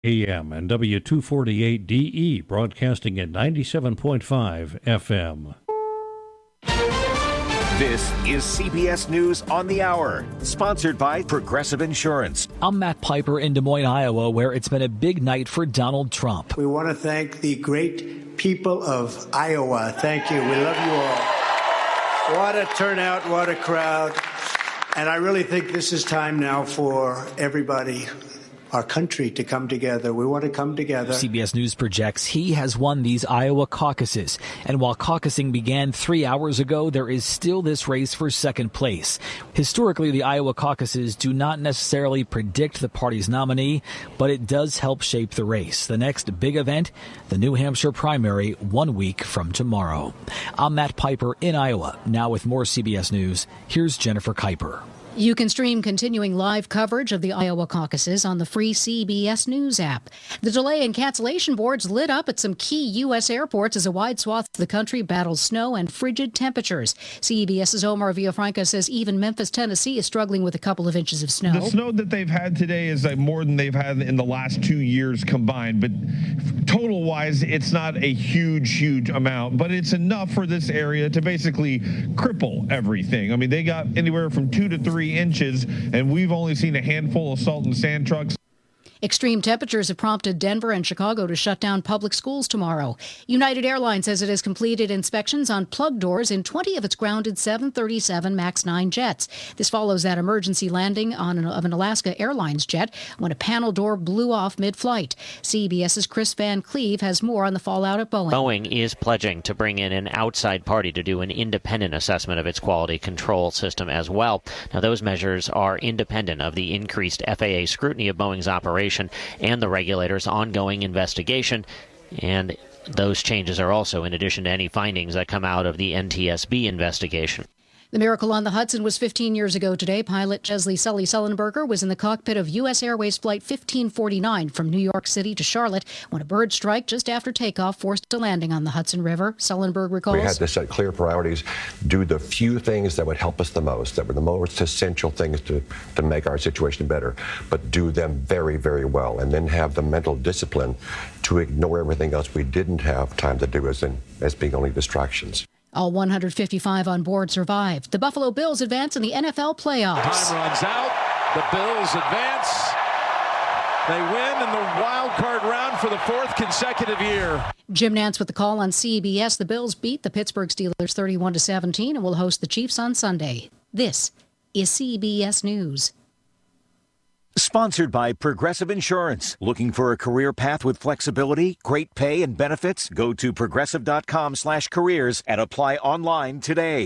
AM and W248DE broadcasting at 97.5 FM. This is CBS News on the Hour, sponsored by Progressive Insurance. I'm Matt Piper in Des Moines, Iowa, where it's been a big night for Donald Trump. We want to thank the great people of Iowa. Thank you. We love you all. What a turnout, what a crowd. And I really think this is time now for everybody, our country, to come together. We want to come together. CBS News projects he has won these Iowa caucuses. And while caucusing began 3 hours ago, there is still this race for second place. Historically, the Iowa caucuses do not necessarily predict the party's nominee, but it does help shape the race. The next big event, the New Hampshire primary, 1 week from tomorrow. I'm Matt Piper in Iowa. Now with more CBS News, here's Jennifer Kuiper. You can stream continuing live coverage of the Iowa caucuses on the free CBS News app. The delay and cancellation boards lit up at some key U.S. airports as a wide swath of the country battles snow and frigid temperatures. CBS's Omar Villafranca says even Memphis, Tennessee is struggling with a couple of inches of snow. The snow that they've had today is more than they've had in the last 2 years combined. But total-wise, it's not a huge amount. But it's enough for this area to basically cripple everything. I mean, they got anywhere from 2 to 3 inches, and we've only seen a handful of salt and sand trucks. Extreme temperatures have prompted Denver and Chicago to shut down public schools tomorrow. United Airlines says it has completed inspections on plug doors in 20 of its grounded 737 MAX 9 jets. This follows that emergency landing of an Alaska Airlines jet when a panel door blew off mid-flight. CBS's Chris Van Cleve has more on the fallout at Boeing. Boeing is pledging to bring in an outside party to do an independent assessment of its quality control system as well. Now, those measures are independent of the increased FAA scrutiny of Boeing's operation and the regulator's ongoing investigation. And those changes are also in addition to any findings that come out of the NTSB investigation. The miracle on the Hudson was 15 years ago today. Pilot Chesley Sully Sullenberger was in the cockpit of U.S. Airways Flight 1549 from New York City to Charlotte when a bird strike just after takeoff forced a landing on the Hudson River. Sullenberger recalls, "We had to set clear priorities, do the few things that would help us the most, that were the most essential things to make our situation better, but do them very, very well, and then have the mental discipline to ignore everything else we didn't have time to do as being only distractions." All 155 on board survived. The Buffalo Bills advance in the NFL playoffs. Time runs out. The Bills advance. They win in the wild card round for the fourth consecutive year. Jim Nantz with the call on CBS. The Bills beat the Pittsburgh Steelers 31-17 and will host the Chiefs on Sunday. This is CBS News. Sponsored by Progressive Insurance. Looking for a career path with flexibility, great pay, and benefits? Go to progressive.com/careers and apply online today.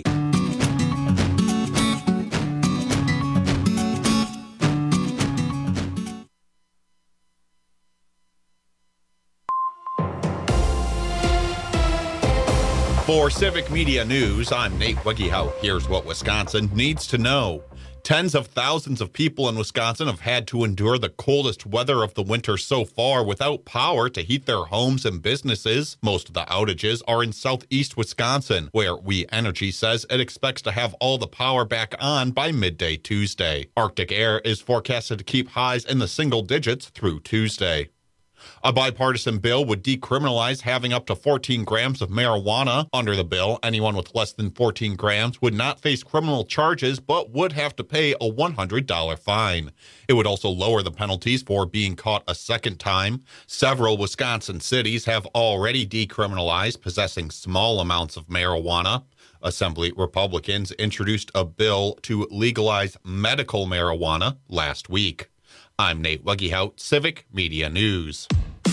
For Civic Media News, I'm Nate Wegehout. Here's what Wisconsin needs to know. Tens of thousands of people in Wisconsin have had to endure the coldest weather of the winter so far without power to heat their homes and businesses. Most of the outages are in southeast Wisconsin, where We Energy says it expects to have all the power back on by midday Tuesday. Arctic air is forecasted to keep highs in the single digits through Tuesday. A bipartisan bill would decriminalize having up to 14 grams of marijuana. Under the bill, anyone with less than 14 grams would not face criminal charges, but would have to pay a $100 fine. It would also lower the penalties for being caught a second time. Several Wisconsin cities have already decriminalized possessing small amounts of marijuana. Assembly Republicans introduced a bill to legalize medical marijuana last week. I'm Nate Wegehout, Civic Media News.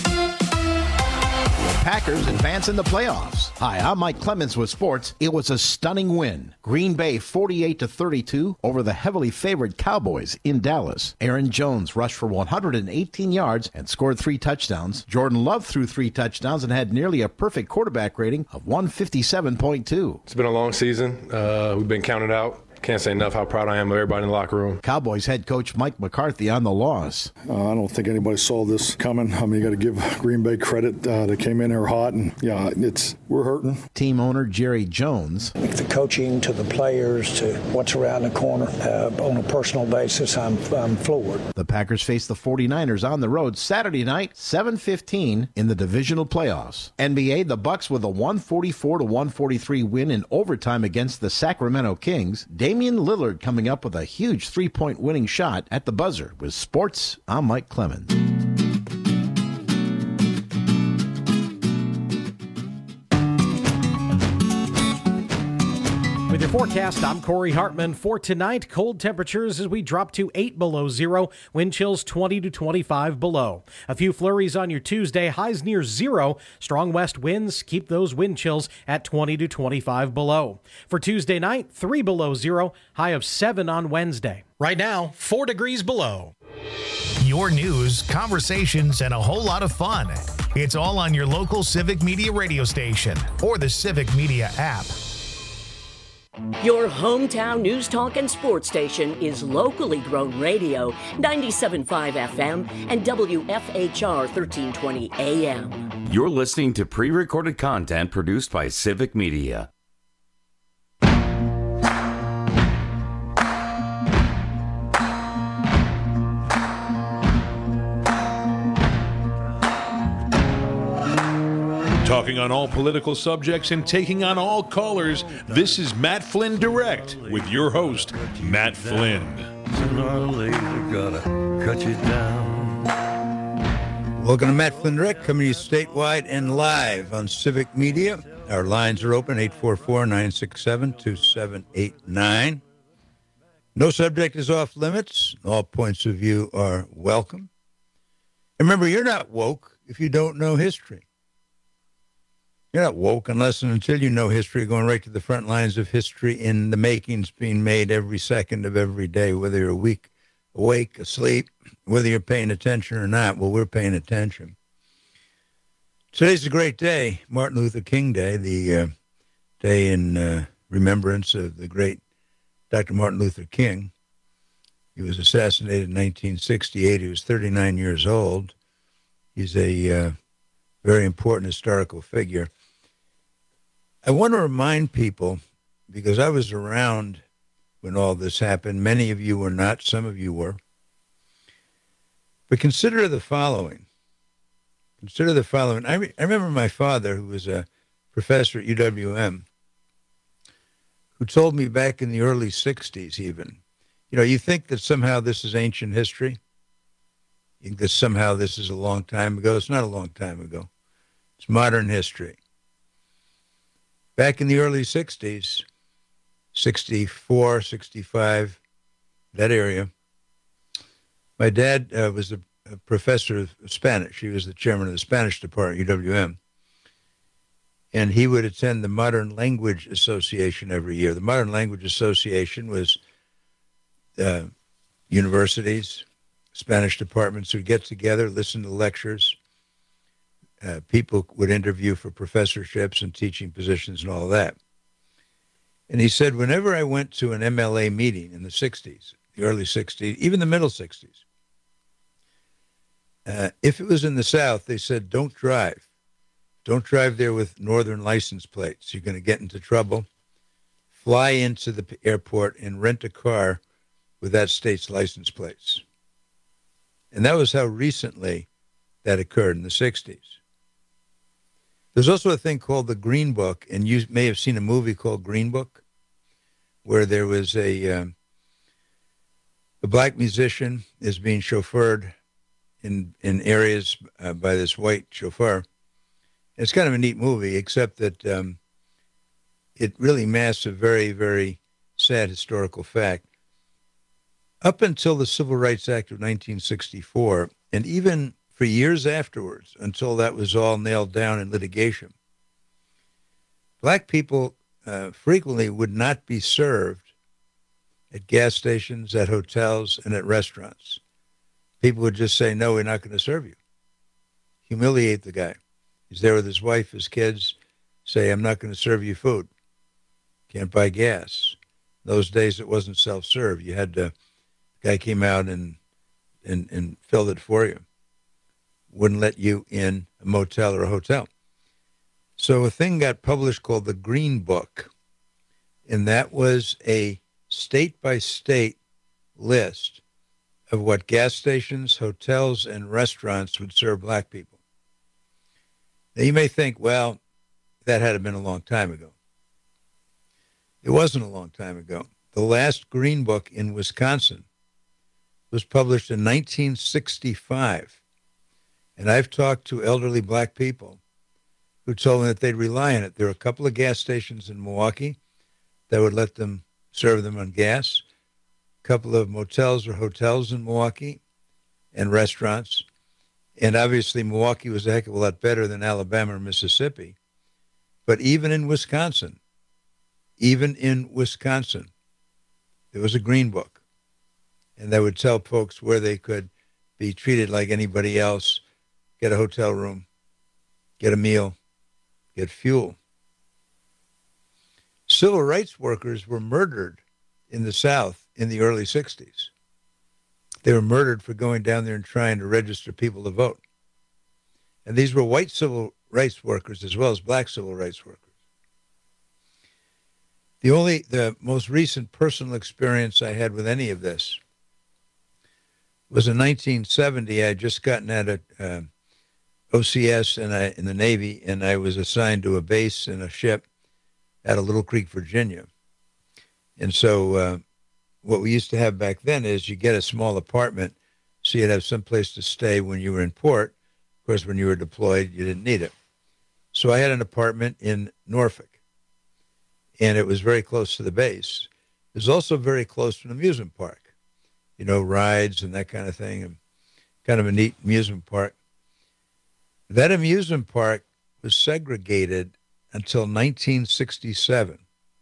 Packers advance in the playoffs. Hi, I'm Mike Clemens with sports. It was a stunning win. Green Bay 48-32 over the heavily favored Cowboys in Dallas. Aaron Jones rushed for 118 yards and scored 3 touchdowns. Jordan Love threw 3 touchdowns and had nearly a perfect quarterback rating of 157.2. It's been a long season. We've been counted out Can't say enough how proud I am of everybody in the locker room. Cowboys head coach Mike McCarthy on the loss. I don't think anybody saw this coming. I mean, you got to give Green Bay credit. They came in there hot, and we're hurting. Team owner Jerry Jones. The coaching to the players to what's around the corner, on a personal basis, I'm floored. The Packers face the 49ers on the road Saturday night, 7:15 in the divisional playoffs. NBA, the Bucks with a 144-143 win in overtime against the Sacramento Kings. Damian Lillard coming up with a huge three-point winning shot at the buzzer. With sports, I'm Mike Clemens. With your forecast, I'm Corey Hartman. For tonight, cold temperatures as we drop to 8 below zero, wind chills 20 to 25 below. A few flurries on your Tuesday, highs near zero. Strong west winds keep those wind chills at 20 to 25 below. For Tuesday night, 3 below zero, high of 7 on Wednesday. Right now, 4 degrees below. Your news, conversations, and a whole lot of fun. It's all on your local Civic Media radio station or the Civic Media app. Your hometown news, talk, and sports station is locally grown radio, 97.5 FM and WFHR 1320 AM. You're listening to pre-recorded content produced by Civic Media. Talking on all political subjects and taking on all callers, this is Matt Flynn Direct with your host, Matt Flynn. Sooner or later, gotta cut you down. Welcome to Matt Flynn Direct, coming to you statewide and live on Civic Media. Our lines are open, 844-967-2789. No subject is off limits. All points of view are welcome. And remember, you're not woke if you don't know history. You're not woke unless and until you know history, going right to the front lines of history in the makings being made every second of every day, whether you're awake, asleep, whether you're paying attention or not. Well, we're paying attention. Today's a great day, Martin Luther King Day, the day in remembrance of the great Dr. Martin Luther King. He was assassinated in 1968. He was 39 years old. He's a very important historical figure. I want to remind people, because I was around when all this happened. Many of you were not. Some of you were. But consider the following. I remember my father, who was a professor at UWM, who told me back in the early 60s even, you think that somehow this is ancient history? You think that somehow this is a long time ago? It's not a long time ago. It's modern history. Back in the early 60s, 64, 65, that area, my dad was a professor of Spanish. He was the chairman of the Spanish department at UWM. And he would attend the Modern Language Association every year. The Modern Language Association was universities, Spanish departments would get together, listen to lectures. People would interview for professorships and teaching positions and all that. And he said, whenever I went to an MLA meeting in the 60s, the early 60s, even the middle 60s, if it was in the South, they said, don't drive. Don't drive there with northern license plates. You're going to get into trouble. Fly into the airport and rent a car with that state's license plates. And that was how recently that occurred in the 60s. There's also a thing called the Green Book, and you may have seen a movie called Green Book, where there was a black musician is being chauffeured in areas by this white chauffeur. It's kind of a neat movie, except that it really masks a very, very sad historical fact. Up until the Civil Rights Act of 1964, and even for years afterwards, until that was all nailed down in litigation, black people frequently would not be served at gas stations, at hotels, and at restaurants. People would just say, no, we're not going to serve you. Humiliate the guy. He's there with his wife, his kids, say, I'm not going to serve you food. Can't buy gas. Those days it wasn't self-serve. You had to, guy came out and filled it for you. Wouldn't let you in a motel or a hotel. So a thing got published called the Green Book, and that was a state-by-state list of what gas stations, hotels, and restaurants would serve black people. Now, you may think, well, that had been a long time ago. It wasn't a long time ago. The last Green Book in Wisconsin was published in 1965. And I've talked to elderly black people who told me that they'd rely on it. There were a couple of gas stations in Milwaukee that would let them serve them on gas, a couple of motels or hotels in Milwaukee, and restaurants. And obviously Milwaukee was a heck of a lot better than Alabama or Mississippi. But even in Wisconsin, there was a Green Book. And that would tell folks where they could be treated like anybody else, get a hotel room, get a meal, get fuel. Civil rights workers were murdered in the South in the early 60s. They were murdered for going down there and trying to register people to vote. And these were white civil rights workers as well as black civil rights workers. The most recent personal experience I had with any of this was in 1970. I had just gotten out of OCS in the Navy, and I was assigned to a base in a ship out of Little Creek, Virginia. And so what we used to have back then is you get a small apartment so you'd have some place to stay when you were in port. Of course, when you were deployed, you didn't need it. So I had an apartment in Norfolk, and it was very close to the base. It was also very close to an amusement park, you know, rides and that kind of thing, and kind of a neat amusement park. That amusement park was segregated until 1967,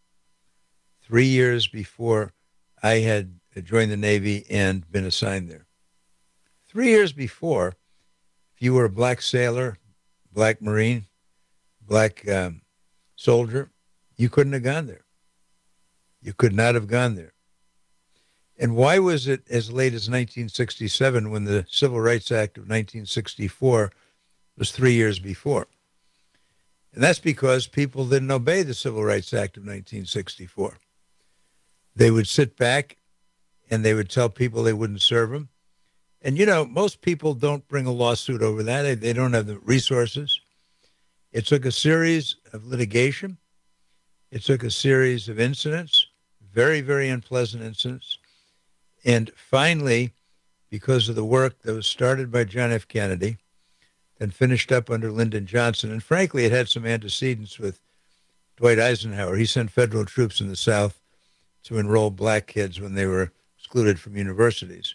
3 years before I had joined the Navy and been assigned there. 3 years before, if you were a black sailor, black Marine, black soldier, you couldn't have gone there. You could not have gone there. And why was it as late as 1967 when the Civil Rights Act of 1964 was 3 years before? And that's because people didn't obey the Civil Rights Act of 1964. They would sit back and they would tell people they wouldn't serve them. And, you know, most people don't bring a lawsuit over that. They don't have the resources. It took a series of litigation. It took a series of incidents, very, very unpleasant incidents. And finally, because of the work that was started by John F. Kennedy and finished up under Lyndon Johnson, and frankly, it had some antecedents with Dwight Eisenhower. He sent federal troops in the South to enroll black kids when they were excluded from universities.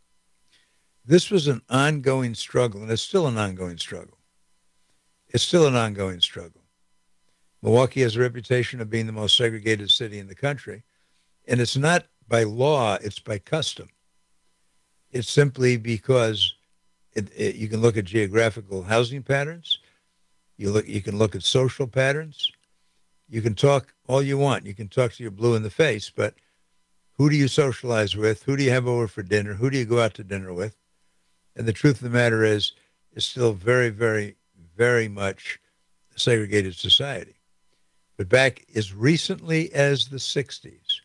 This was an ongoing struggle, and it's still an ongoing struggle. It's still an ongoing struggle. Milwaukee has a reputation of being the most segregated city in the country, and it's not by law, it's by custom. It's simply because you can look at geographical housing patterns, you can look at social patterns, you can talk all you want. You can talk to your blue in the face, but who do you socialize with? Who do you have over for dinner? Who do you go out to dinner with? And the truth of the matter is, it's still very, very, very much a segregated society. But back as recently as the 60s,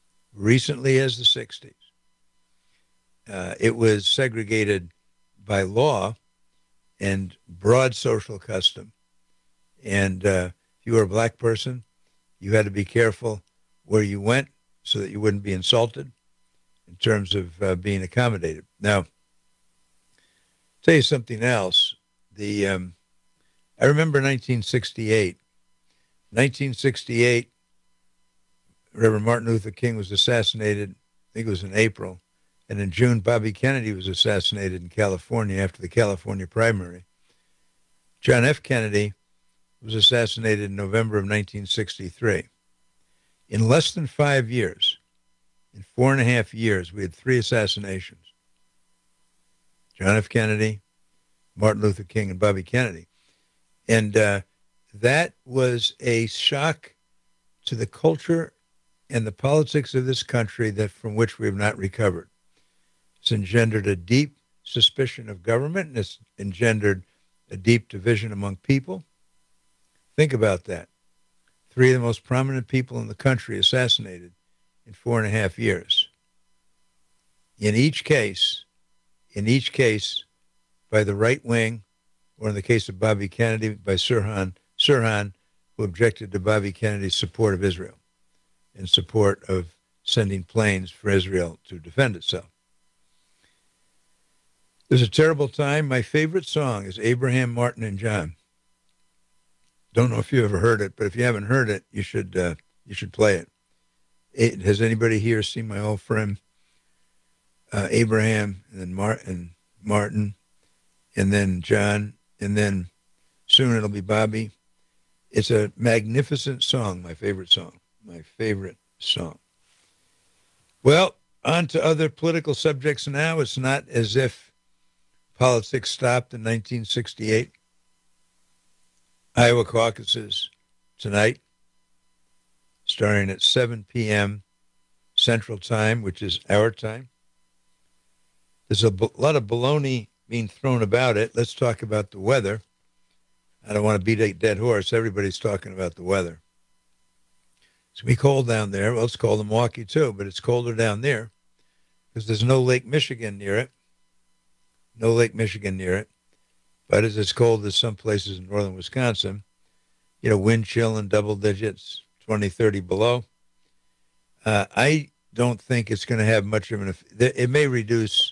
it was segregated by law and broad social custom. And if you were a black person, you had to be careful where you went so that you wouldn't be insulted in terms of being accommodated. Now, tell you something else. I remember 1968. 1968, Reverend Martin Luther King was assassinated. I think it was in April. And in June, Bobby Kennedy was assassinated in California after the California primary. John F. Kennedy was assassinated in November of 1963. In less than 5 years, in 4.5 years, we had 3 assassinations. John F. Kennedy, Martin Luther King, and Bobby Kennedy. And that was a shock to the culture and the politics of this country from which we have not recovered. It's engendered a deep suspicion of government, and it's engendered a deep division among people. Think about that. 3 of the most prominent people in the country assassinated in 4.5 years. In each case, by the right wing, or in the case of Bobby Kennedy, by Sirhan, who objected to Bobby Kennedy's support of Israel in support of sending planes for Israel to defend itself. It was a terrible time. My favorite song is Abraham, Martin, and John. Don't know if you ever heard it, but if you haven't heard it, you should play it. Has anybody here seen my old friend Abraham, and then Martin, and then John, and then soon it'll be Bobby? It's a magnificent song, my favorite song. Well, on to other political subjects now. It's not as if politics stopped in 1968. Iowa caucuses tonight, starting at 7 p.m. Central Time, which is our time. There's a lot of baloney being thrown about it. Let's talk about the weather. I don't want to beat a dead horse. Everybody's talking about the weather. It's going to be cold down there. Well, it's cold in Milwaukee too, but it's colder down there because there's no Lake Michigan near it. But it's as cold as some places in northern Wisconsin. Wind chill in double digits, 20, 30 below. I don't think it's going to have much of an effect. It may reduce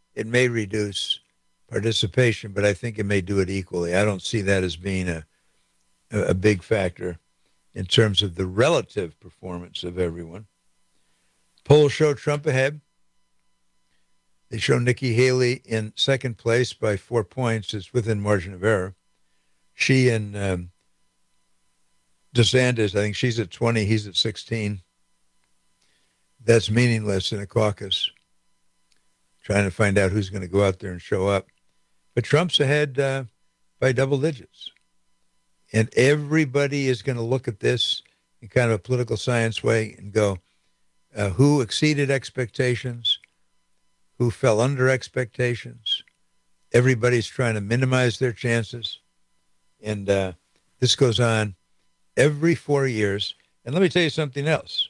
participation, but I think it may do it equally. I don't see that as being a big factor in terms of the relative performance of everyone. Polls show Trump ahead. They show Nikki Haley in second place by 4 points. It's within margin of error. She and DeSantis, I think she's at 20, he's at 16. That's meaningless in a caucus, trying to find out who's going to go out there and show up. But Trump's ahead by double digits. And everybody is going to look at this in kind of a political science way and go, who exceeded expectations? Who fell under expectations? Everybody's trying to minimize their chances. And this goes on every 4 years. And let me tell you something else.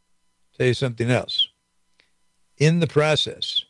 In the process,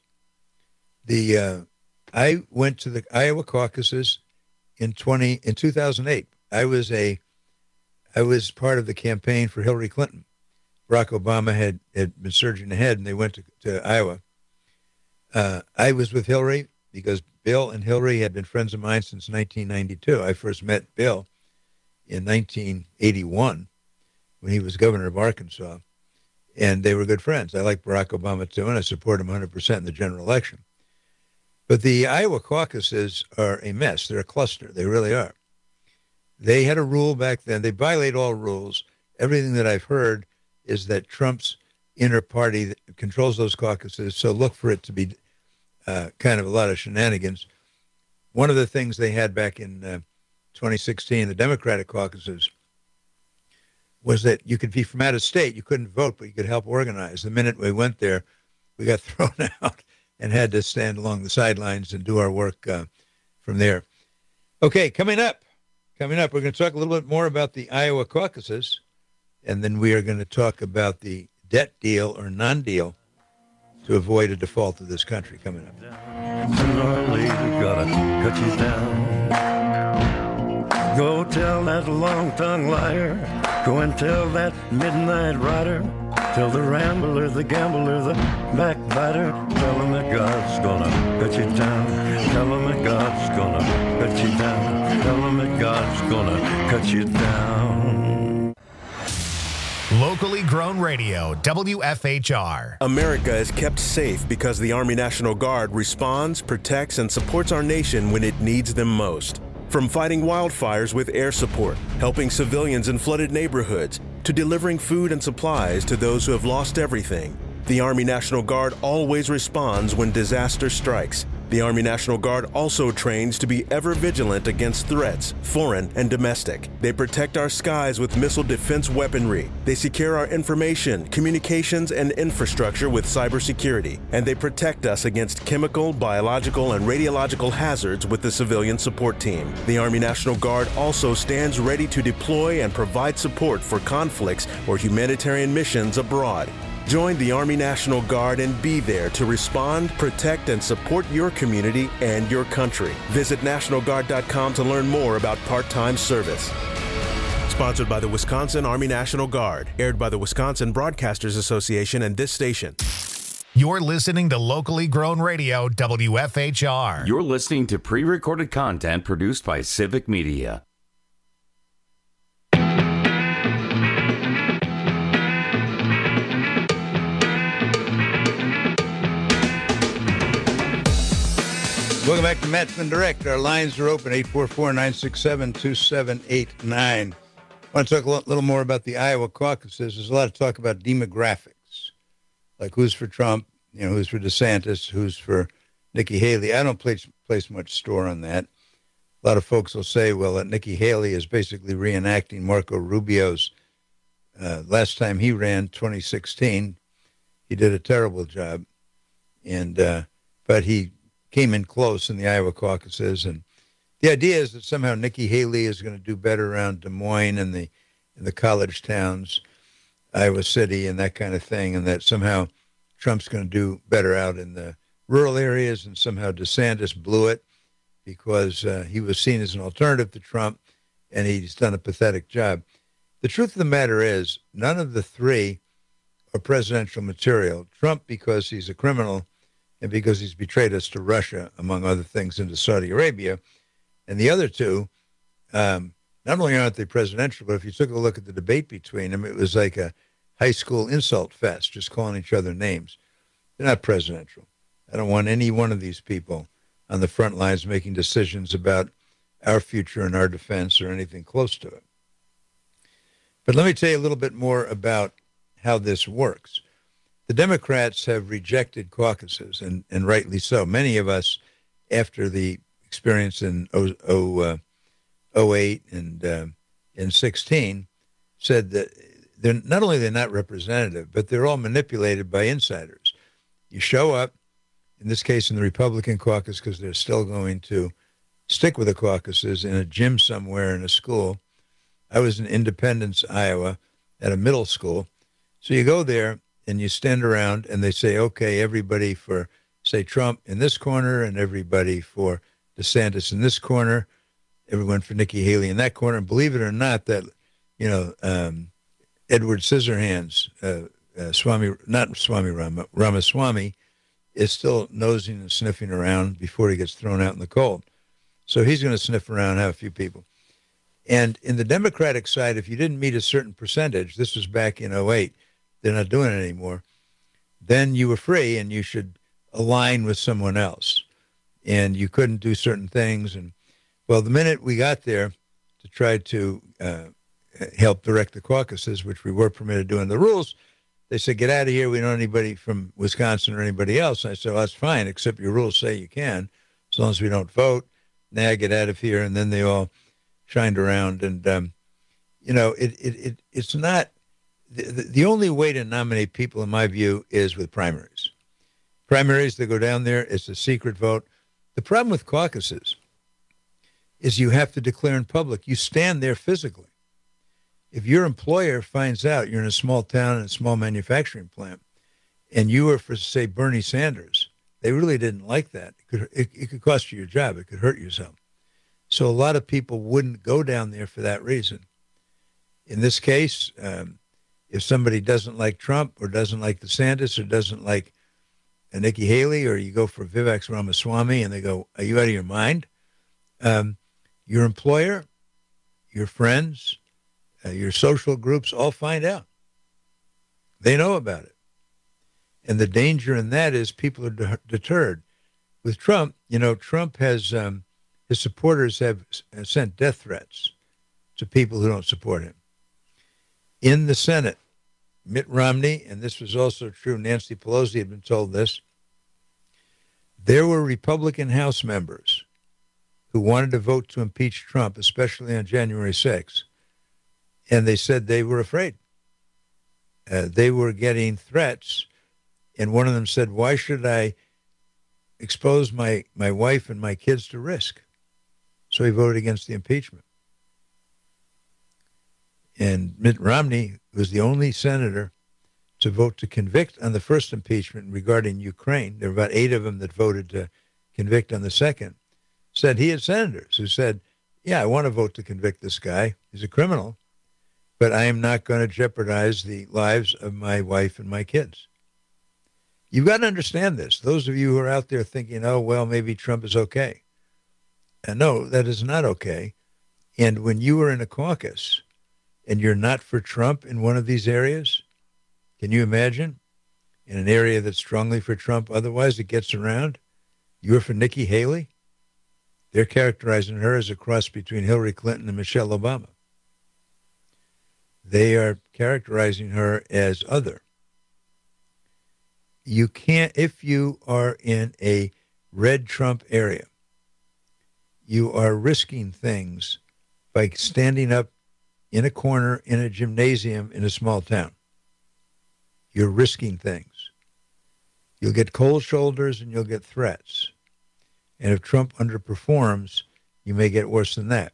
I went to the Iowa caucuses in 2008. I was part of the campaign for Hillary Clinton. Barack Obama had been surging ahead, and they went to Iowa. I was with Hillary because Bill and Hillary had been friends of mine since 1992. I first met Bill in 1981 when he was governor of Arkansas, and they were good friends. I like Barack Obama, too, and I support him 100% in the general election. But the Iowa caucuses are a mess. They're a cluster. They really are. They had a rule back then. They violate all rules. Everything that I've heard is that Trump's inner party that controls those caucuses, so look for it to be kind of a lot of shenanigans. One of the things they had back in 2016, the Democratic caucuses, was that you could be from out of state. You couldn't vote, but you could help organize. The minute we went there, we got thrown out and had to stand along the sidelines and do our work from there. Okay, coming up, we're going to talk a little bit more about the Iowa caucuses, and then we are going to talk about the debt deal or non-deal to avoid a default of this country coming up. Gotta cut you down. Go tell that long-tongued liar. Go and tell that midnight rider. Tell the rambler, the gambler, the backbiter. Tell him that God's gonna cut you down. Tell him that God's gonna cut you down. Tell him that God's gonna cut you down. Locally grown radio, WFHR. America is kept safe because the Army National Guard responds, protects, and supports our nation when it needs them most. From fighting wildfires with air support, helping civilians in flooded neighborhoods, to delivering food and supplies to those who have lost everything, the Army National Guard always responds when disaster strikes. The Army National Guard also trains to be ever vigilant against threats, foreign and domestic. They protect our skies with missile defense weaponry. They secure our information, communications, and infrastructure with cybersecurity. And they protect us against chemical, biological, and radiological hazards with the civilian support team. The Army National Guard also stands ready to deploy and provide support for conflicts or humanitarian missions abroad. Join the Army National Guard and be there to respond, protect, and support your community and your country. Visit NationalGuard.com to learn more about part-time service. Sponsored by the Wisconsin Army National Guard. Aired by the Wisconsin Broadcasters Association and this station. You're listening to locally grown radio, WFHR. You're listening to pre-recorded content produced by Civic Media. Welcome back to Matt Flynn Direct. Our lines are open, 844-967-2789. I want to talk a little more about the Iowa caucuses. There's a lot of talk about demographics, like who's for Trump, who's for DeSantis, who's for Nikki Haley. I don't place much store on that. A lot of folks will say, well, that Nikki Haley is basically reenacting Marco Rubio's last time he ran, 2016. He did a terrible job, but he came in close in the Iowa caucuses, and the idea is that somehow Nikki Haley is going to do better around Des Moines and the college towns, Iowa City, and that kind of thing, and that somehow Trump's going to do better out in the rural areas, and somehow DeSantis blew it because he was seen as an alternative to Trump, and he's done a pathetic job. The truth of the matter is, none of the three are presidential material. Trump, because he's a criminal, and because he's betrayed us to Russia, among other things, into Saudi Arabia. And the other two, not only aren't they presidential, but if you took a look at the debate between them, it was like a high school insult fest, just calling each other names. They're not presidential. I don't want any one of these people on the front lines making decisions about our future and our defense or anything close to it. But let me tell you a little bit more about how this works. The Democrats have rejected caucuses, and rightly so. Many of us, after the experience in 08 and 16, said that they're not only they're not representative, but they're all manipulated by insiders. You show up, in this case in the Republican caucus, because they're still going to stick with the caucuses, in a gym somewhere in a school. I was in Independence, Iowa, at a middle school. So you go there, and you stand around and they say, okay, everybody for, say, Trump in this corner and everybody for DeSantis in this corner, everyone for Nikki Haley in that corner. And believe it or not, that, Edward Scissorhands, Ramaswamy, is still nosing and sniffing around before he gets thrown out in the cold. So he's going to sniff around, have a few people. And in the Democratic side, if you didn't meet a certain percentage, this was back in 08, they're not doing it anymore, then you were free and you should align with someone else. And you couldn't do certain things. And, well, the minute we got there to try to help direct the caucuses, which we were permitted to do in the rules, they said, get out of here. We don't have anybody from Wisconsin or anybody else. And I said, well, that's fine, except your rules say you can, as long as we don't vote. Now get out of here. And then they all shined around. And, it's not, the only way to nominate people, in my view, is with primaries. Primaries, they go down there, it's a secret vote. The problem with caucuses is you have to declare in public. You stand there physically. If your employer finds out you're in a small town and a small manufacturing plant, and you were for, say, Bernie Sanders, they really didn't like that. It could cost you your job. It could hurt yourself. So a lot of people wouldn't go down there for that reason. In this case, if somebody doesn't like Trump or doesn't like DeSantis or doesn't like Nikki Haley, or you go for Vivek Ramaswamy and they go, are you out of your mind? Your employer, your friends, your social groups all find out. They know about it. And the danger in that is people are deterred. With Trump, Trump has, his supporters have sent death threats to people who don't support him. In the Senate, Mitt Romney, and this was also true, Nancy Pelosi had been told this, There were Republican House members who wanted to vote to impeach Trump, especially on January 6th, and they said they were afraid. They were getting threats, and one of them said, why should I expose my wife and my kids to risk? So he voted against the impeachment. And Mitt Romney was the only senator to vote to convict on the first impeachment regarding Ukraine. There were about 8 of them that voted to convict on the second. Said he had senators who said, yeah, I want to vote to convict this guy. He's a criminal, but I am not going to jeopardize the lives of my wife and my kids. You've got to understand this. Those of you who are out there thinking, oh, well, maybe Trump is okay. No, that is not okay. And when you are in a caucus and you're not for Trump in one of these areas, can you imagine? In an area that's strongly for Trump, otherwise it gets around. You're for Nikki Haley. They're characterizing her as a cross between Hillary Clinton and Michelle Obama. They are characterizing her as other. You can't, if you are in a red Trump area, you are risking things by standing up in a corner in a gymnasium in a small town. You're risking things. You'll get cold shoulders and you'll get threats. And if Trump underperforms, you may get worse than that.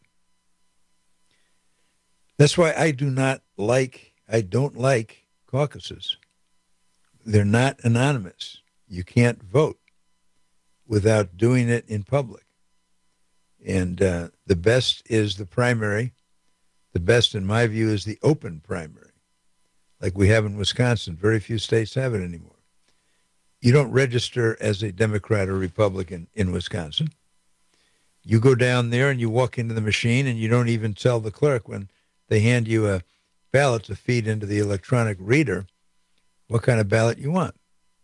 That's why I don't like caucuses. They're not anonymous. You can't vote without doing it in public. And the best is the primary. The best, in my view, is the open primary, like we have in Wisconsin. Very few states have it anymore. You don't register as a Democrat or Republican in Wisconsin. You go down there and you walk into the machine and you don't even tell the clerk when they hand you a ballot to feed into the electronic reader what kind of ballot you want.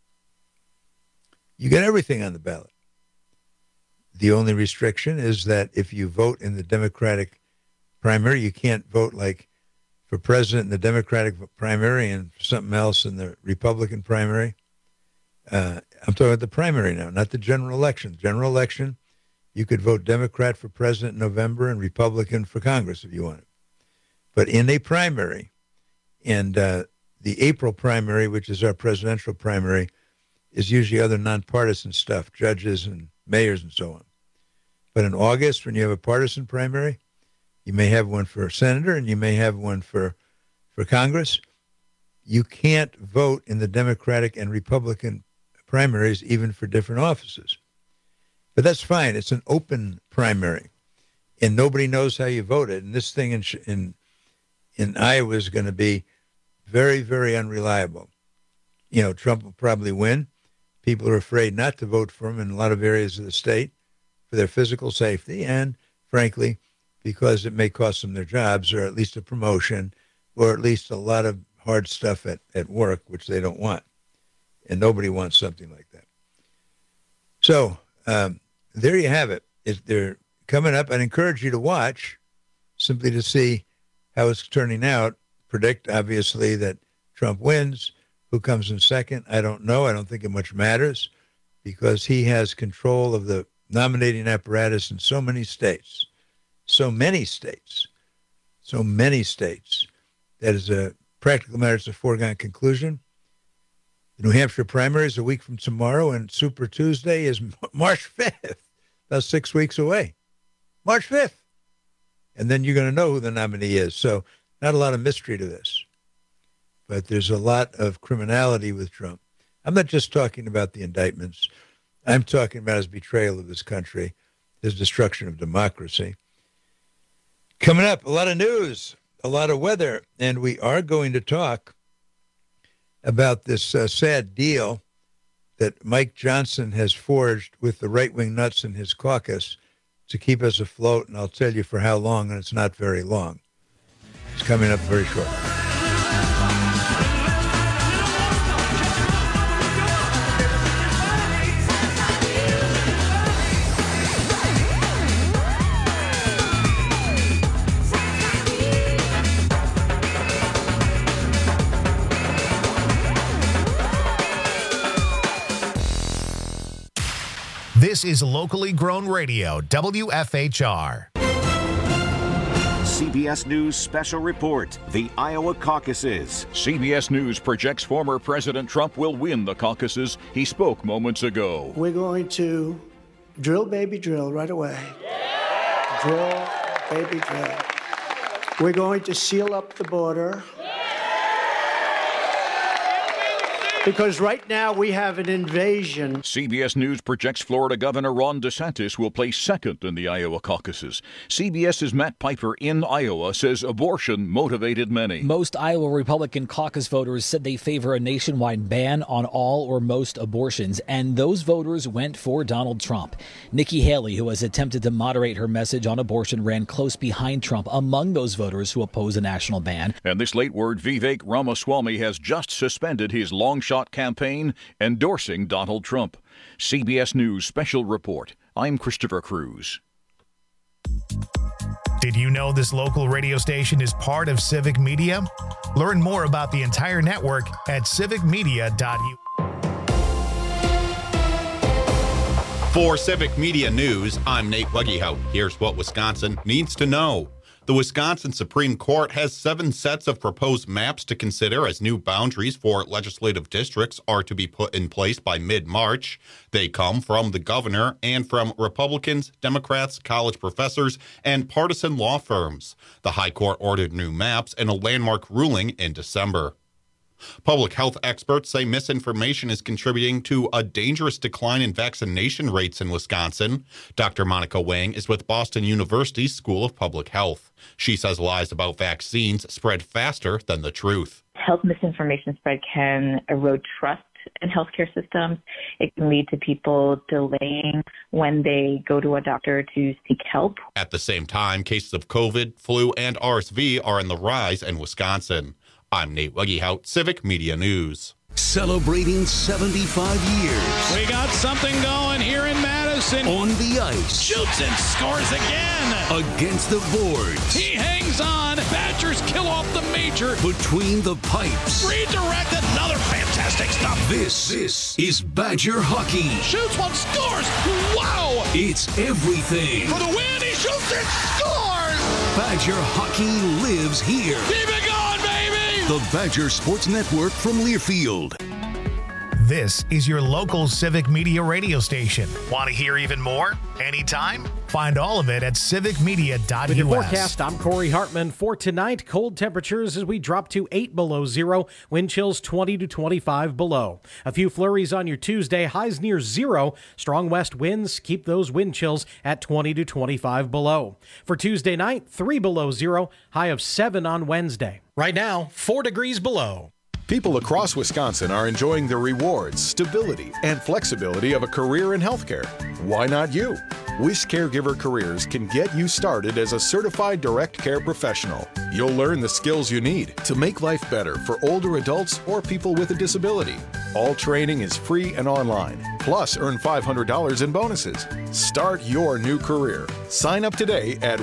You get everything on the ballot. The only restriction is that if you vote in the Democratic primary, you can't vote like for president in the Democratic primary and for something else in the Republican primary. I'm talking about the primary now, not the general election. General election, you could vote Democrat for president in November and Republican for Congress if you wanted. But in a primary, and the April primary, which is our presidential primary, is usually other nonpartisan stuff, judges and mayors and so on. But in August, when you have a partisan primary, you may have one for senator and you may have one for Congress. You can't vote in the Democratic and Republican primaries, even for different offices. But that's fine. It's an open primary, and nobody knows how you voted. And this thing in Iowa is going to be very, very unreliable. You know, Trump will probably win. People are afraid not to vote for him in a lot of areas of the state for their physical safety and, frankly, because it may cost them their jobs or at least a promotion or at least a lot of hard stuff at work, which they don't want. And nobody wants something like that. So there you have it. They're coming up. I'd encourage you to watch simply to see how it's turning out. Predict, obviously, that Trump wins. Who comes in second? I don't know. I don't think it much matters because he has control of the nominating apparatus in so many states. So many states. That is a practical matter. It's a foregone conclusion. The New Hampshire primary is a week from tomorrow, and Super Tuesday is March 5th. That's 6 weeks away. March 5th. And then you're going to know who the nominee is. So not a lot of mystery to this. But there's a lot of criminality with Trump. I'm not just talking about the indictments. I'm talking about his betrayal of this country, his destruction of democracy. Coming up, a lot of news, a lot of weather, and we are going to talk about this sad deal that Mike Johnson has forged with the right-wing nuts in his caucus to keep us afloat, and I'll tell you for how long, and it's not very long. It's coming up very shortly. This is locally grown radio, WFHR. CBS News Special Report, the Iowa caucuses. CBS News projects former President Trump will win the caucuses. He spoke moments ago. We're going to drill, baby, drill right away. Yeah. Drill, baby, drill. We're going to seal up the border. Because right now we have an invasion. CBS News projects Florida Governor Ron DeSantis will place second in the Iowa caucuses. CBS's Matt Piper in Iowa says abortion motivated many. Most Iowa Republican caucus voters said they favor a nationwide ban on all or most abortions, and those voters went for Donald Trump. Nikki Haley, who has attempted to moderate her message on abortion, ran close behind Trump among those voters who oppose a national ban. And this late word, Vivek Ramaswamy has just suspended his long-shot campaign endorsing Donald Trump. CBS News Special Report. I'm Christopher Cruz. Did you know this local radio station is part of Civic Media? Learn more about the entire network at civicmedia.u. For Civic Media News, I'm Nate Weggehout. Here's what Wisconsin needs to know. The Wisconsin Supreme Court has 7 sets of proposed maps to consider as new boundaries for legislative districts are to be put in place by mid-March. They come from the governor and from Republicans, Democrats, college professors, and partisan law firms. The High Court ordered new maps in a landmark ruling in December. Public health experts say misinformation is contributing to a dangerous decline in vaccination rates in Wisconsin. Dr. Monica Wang is with Boston University's School of Public Health. She says lies about vaccines spread faster than the truth. Health misinformation spread can erode trust in healthcare systems. It can lead to people delaying when they go to a doctor to seek help. At the same time, cases of COVID, flu, and RSV are on the rise in Wisconsin. I'm Nate Weggehout, Civic Media News. Celebrating 75 years. We got something going here in Madison. On the ice. Shoots and scores again. Against the boards. He hangs on. Badgers kill off the major. Between the pipes. Redirect, another fantastic stop. This is Badger hockey. Shoots one, scores. Wow. It's everything. For the win, he shoots and scores. Badger hockey lives here. Keep it going, baby. The Badger Sports Network from Learfield. This is your local Civic Media radio station. Want to hear even more? Anytime? Find all of it at civicmedia.us. With your forecast, I'm Corey Hartman. For tonight, cold temperatures as we drop to 8 below zero, wind chills 20 to 25 below. A few flurries on your Tuesday, highs near zero. Strong west winds keep those wind chills at 20 to 25 below. For Tuesday night, 3 below zero, high of 7 on Wednesday. Right now, 4 degrees below. People across Wisconsin are enjoying the rewards, stability, and flexibility of a career in healthcare. Why not you? Wish Caregiver Careers can get you started as a certified direct care professional. You'll learn the skills you need to make life better for older adults or people with a disability. All training is free and online. Plus, earn $500 in bonuses. Start your new career. Sign up today at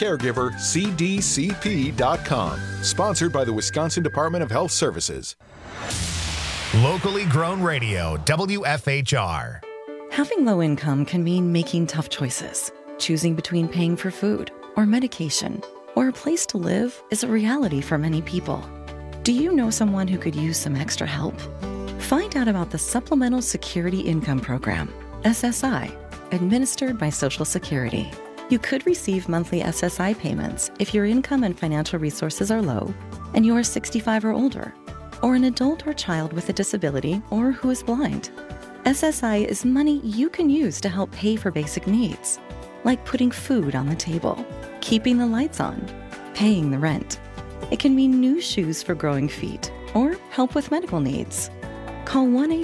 wiscaregivercdcp.com. Sponsored by the Wisconsin Department of Health Services. Locally grown radio, WFHR. Having low income can mean making tough choices. Choosing between paying for food or medication or a place to live is a reality for many people. Do you know someone who could use some extra help? Find out about the Supplemental Security Income Program, SSI, administered by Social Security. You could receive monthly SSI payments if your income and financial resources are low and you are 65 or older, or an adult or child with a disability or who is blind. SSI is money you can use to help pay for basic needs, like putting food on the table, keeping the lights on, paying the rent. It can mean new shoes for growing feet or help with medical needs. Call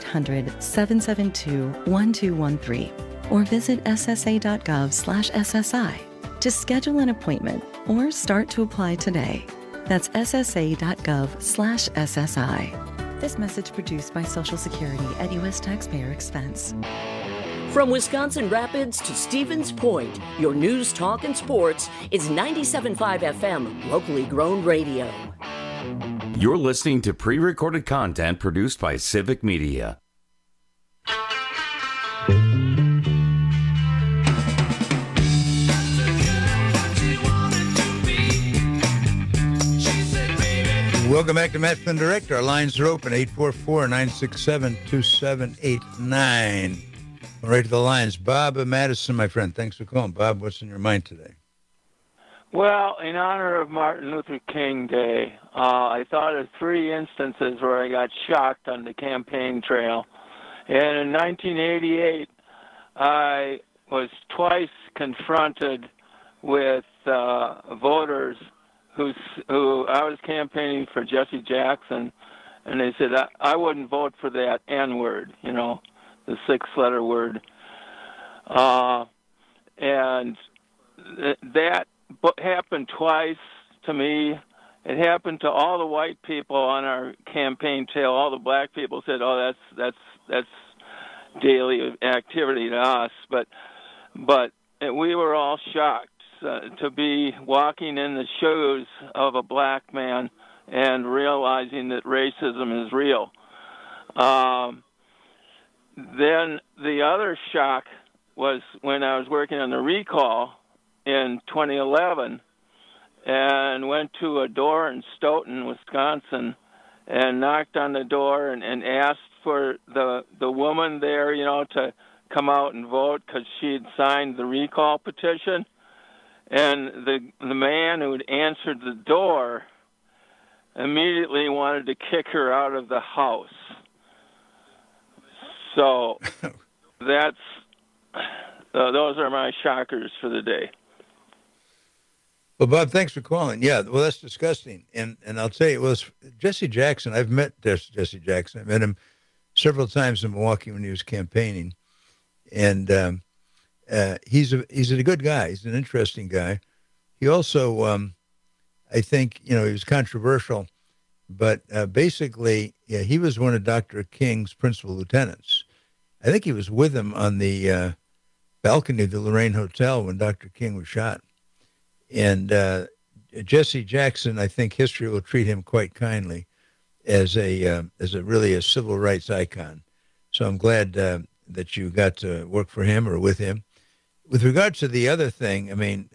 1-800-772-1213 or visit ssa.gov/SSI to schedule an appointment or start to apply today. That's ssa.gov/SSI. This message produced by Social Security at U.S. taxpayer expense. From Wisconsin Rapids to Stevens Point, your news, talk, and sports is 97.5 FM, locally grown radio. You're listening to pre-recorded content produced by Civic Media. Welcome back to Matt Flynn Direct. Our lines are open, 844-967-2789. Right to the lines. Bob Madison, my friend. Thanks for calling. Bob, what's in your mind today? Well, in honor of Martin Luther King Day, I thought of 3 instances where I got shocked on the campaign trail. And in 1988, I was twice confronted with voters who I was campaigning for Jesse Jackson, and they said I wouldn't vote for that N-word, the 6-letter word. And that happened twice to me. It happened to all the white people on our campaign trail. All the black people said, "Oh, that's daily activity to us," but we were all shocked to be walking in the shoes of a black man and realizing that racism is real. Then the other shock was when I was working on the recall in 2011 and went to a door in Stoughton, Wisconsin, and knocked on the door and asked for the woman there, to come out and vote because she had signed the recall petition. And the man who had answered the door immediately wanted to kick her out of the house. So those are my shockers for the day. Well, Bob, thanks for calling. Yeah, well, that's disgusting. And I'll tell you, well, Jesse Jackson, I've met Jesse Jackson. I met him several times in Milwaukee when he was campaigning. And he's a good guy. He's an interesting guy. He also, I think, he was controversial. But basically, yeah, he was one of Dr. King's principal lieutenants. I think he was with him on the balcony of the Lorraine Hotel when Dr. King was shot. And Jesse Jackson, I think history will treat him quite kindly as a really a civil rights icon. So I'm glad that you got to work for him or with him. With regard to the other thing, I mean,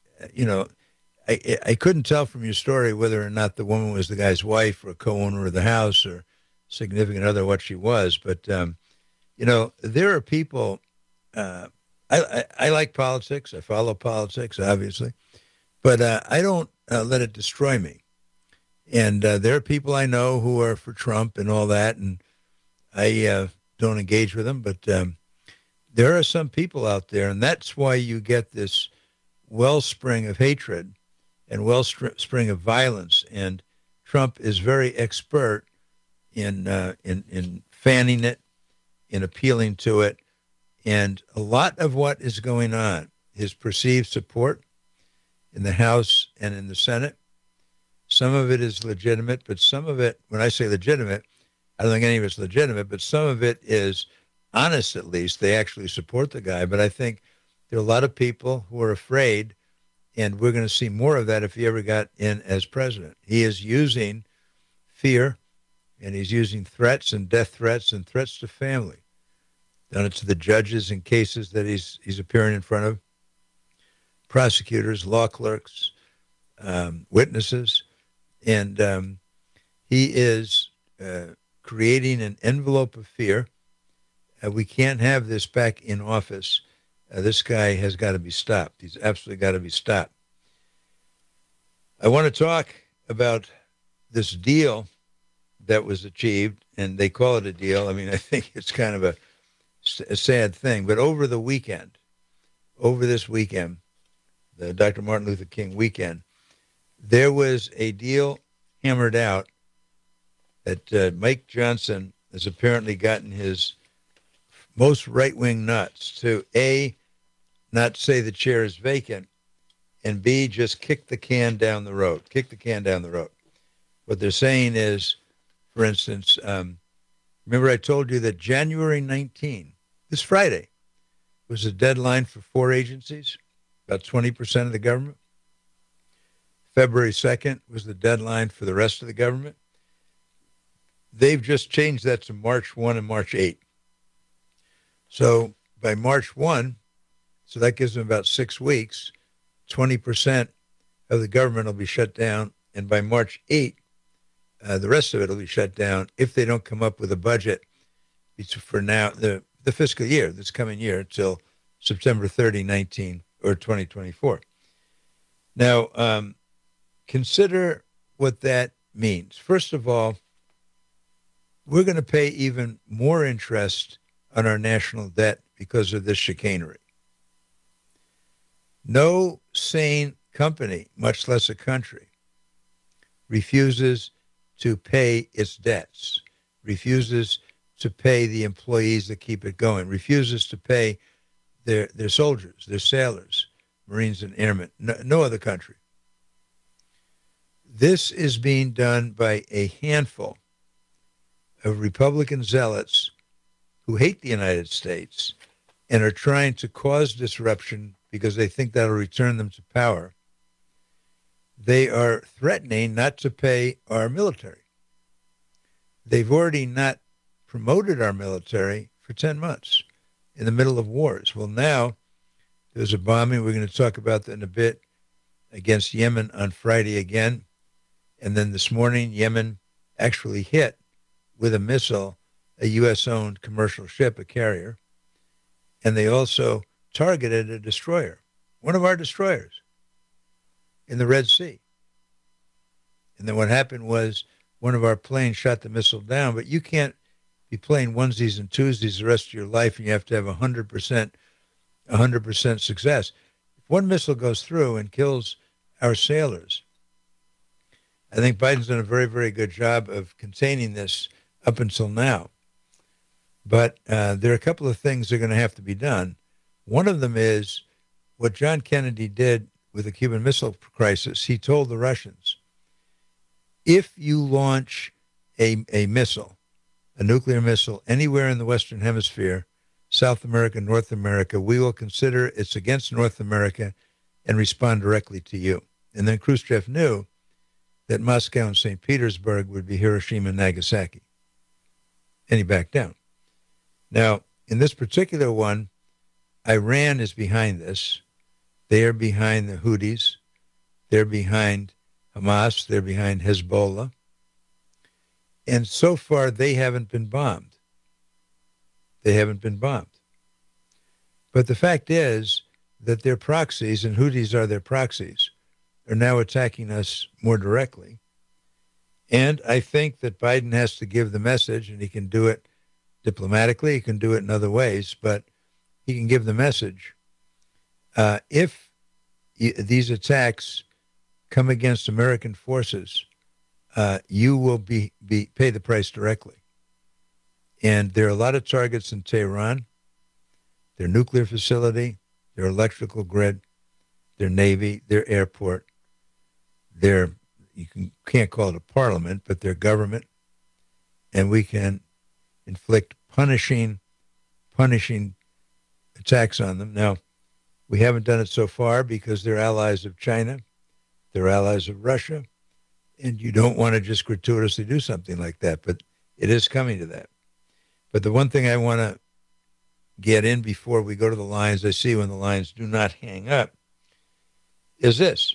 I couldn't tell from your story whether or not the woman was the guy's wife or a co-owner of the house or significant other, what she was. But, there are people, I like politics. I follow politics, obviously. But I don't let it destroy me. And there are people I know who are for Trump and all that, and I don't engage with them. But there are some people out there, and that's why you get this wellspring of hatred and wellspring of violence. And Trump is very expert in fanning it, in appealing to it. And a lot of what is going on, his perceived support in the House and in the Senate, some of it is legitimate, but some of it, when I say legitimate, I don't think any of it's legitimate, but some of it is honest, at least. They actually support the guy. But I think there are a lot of people who are afraid, and we're going to see more of that if he ever got in as president. He is using fear, and he's using threats and death threats and threats to family. Done it to the judges in cases that he's appearing in front of, prosecutors, law clerks, witnesses, and he is creating an envelope of fear. We can't have this back in office. This guy has got to be stopped. He's absolutely got to be stopped. I want to talk about this deal that was achieved, and they call it a deal. I mean, I think it's kind of a sad thing. But over this weekend, the Dr. Martin Luther King weekend, there was a deal hammered out that Mike Johnson has apparently gotten his most right-wing nuts to, A, not say the chair is vacant, and B, just kick the can down the road. What they're saying is, for instance, remember I told you that January 19, this Friday, was a deadline for 4 agencies, about 20% of the government. February 2nd was the deadline for the rest of the government. They've just changed that to March 1 and March 8. So by March 1, so that gives them about 6 weeks, 20% of the government will be shut down. And by March 8, The rest of it will be shut down if they don't come up with a budget for now, the fiscal year, this coming year, till September 30, 2024. Now, consider what that means. First of all, we're going to pay even more interest on our national debt because of this chicanery. No sane company, much less a country, refuses to pay its debts, refuses to pay the employees that keep it going, refuses to pay their soldiers, their sailors, Marines and airmen. No other country. This is being done by a handful of Republican zealots who hate the United States and are trying to cause disruption because they think that'll return them to power. They are threatening not to pay our military. They've already not promoted our military for 10 months in the middle of wars. Well, now there's a bombing. We're going to talk about that in a bit, against Yemen on Friday again. And then this morning, Yemen actually hit with a missile a U.S.-owned commercial ship, a carrier. And they also targeted a destroyer, one of our destroyers, in the Red Sea. And then what happened was one of our planes shot the missile down, but you can't be playing onesies and twosies the rest of your life, and you have to have 100% success. If one missile goes through and kills our sailors, I think Biden's done a very, very good job of containing this up until now. But there are a couple of things that are going to have to be done. One of them is what John Kennedy did with the Cuban Missile Crisis. He told the Russians, if you launch a missile, a nuclear missile, anywhere in the Western Hemisphere, South America, North America, we will consider it's against North America and respond directly to you. And then Khrushchev knew that Moscow and St. Petersburg would be Hiroshima and Nagasaki. And he backed down. Now, in this particular one, Iran is behind this. They are behind the Houthis. They're behind Hamas. They're behind Hezbollah. And so far, they haven't been bombed. They haven't been bombed. But the fact is that their proxies, and Houthis are their proxies, are now attacking us more directly. And I think that Biden has to give the message, and he can do it diplomatically, he can do it in other ways, but he can give the message. If these attacks come against American forces, you will pay the price directly. And there are a lot of targets in Tehran, their nuclear facility, their electrical grid, their Navy, their airport, can't call it a parliament, but their government. And we can inflict punishing attacks on them. Now, we haven't done it so far because they're allies of China, they're allies of Russia, and you don't want to just gratuitously do something like that, but it is coming to that. But the one thing I want to get in before we go to the lines, I see when the lines do not hang up, is this.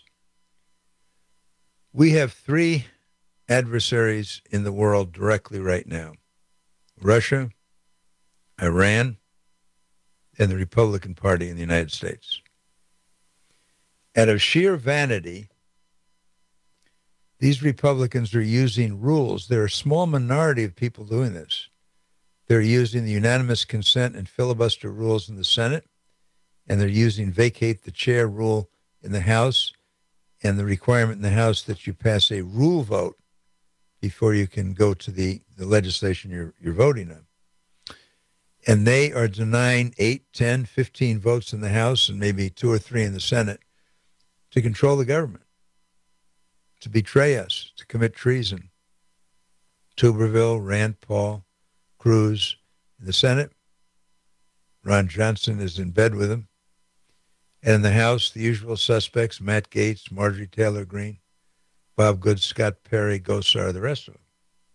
We have three adversaries in the world directly right now: Russia, Iran, and the Republican Party in the United States. Out of sheer vanity, these Republicans are using rules. There are a small minority of people doing this. They're using the unanimous consent and filibuster rules in the Senate, and they're using vacate the chair rule in the House, and the requirement in the House that you pass a rule vote before you can go to the legislation you're voting on. And they are denying 8, 10, 15 votes in the House and maybe 2 or 3 in the Senate to control the government, to betray us, to commit treason. Tuberville, Rand Paul, Cruz in the Senate. Ron Johnson is in bed with him. And in the House, the usual suspects: Matt Gaetz, Marjorie Taylor Greene, Bob Good, Scott Perry, Gosar, the rest of them.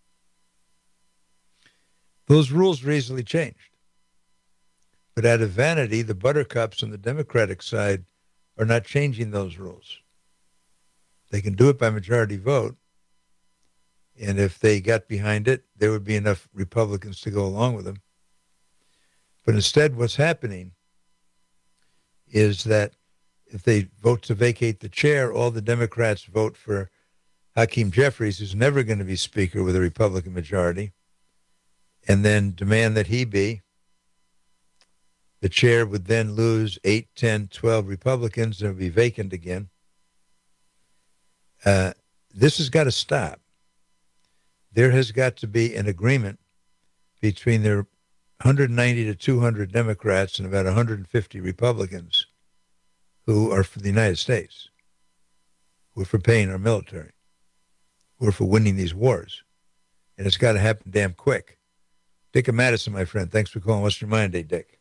Those rules were easily changed. But out of vanity, the buttercups on the Democratic side are not changing those rules. They can do it by majority vote, And if they got behind it, there would be enough Republicans to go along with them. But instead, what's happening is that if they vote to vacate the chair, all the Democrats vote for Hakeem Jeffries, who's never going to be Speaker with a Republican majority, and then demand that he be. The chair would then lose 8, 10, 12 Republicans, and it would be vacant again. This has got to stop. There has got to be an agreement between the 190 to 200 Democrats and about 150 Republicans who are for the United States, who are for paying our military, who are for winning these wars. And it's got to happen damn quick. Dick and Madison, my friend, thanks for calling. What's your mind today, Dick?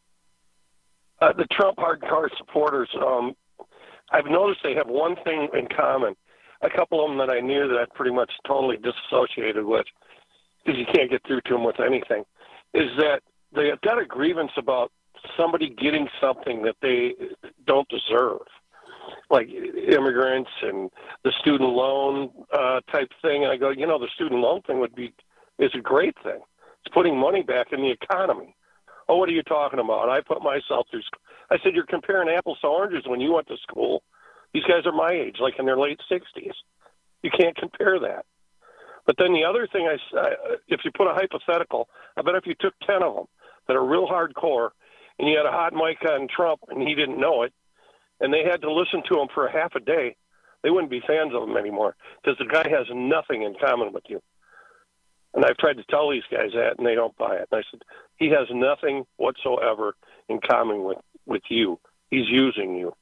The Trump hardcore supporters, I've noticed they have one thing in common. A couple of them that I knew that I pretty much totally disassociated with, because you can't get through to them with anything, is that they have got a grievance about somebody getting something that they don't deserve, like immigrants and the student loan type thing. And I go, the student loan thing is a great thing. It's putting money back in the economy. Oh, what are you talking about? I put myself through school. I said, you're comparing apples to oranges when you went to school. These guys are my age, like in their late 60s. You can't compare that. But then the other thing, if you put a hypothetical, I bet if you took 10 of them that are real hardcore and you had a hot mic on Trump and he didn't know it, and they had to listen to him for a half a day, they wouldn't be fans of him anymore because the guy has nothing in common with you. And I've tried to tell these guys that, and they don't buy it. And I said, he has nothing whatsoever in common with you. He's using you.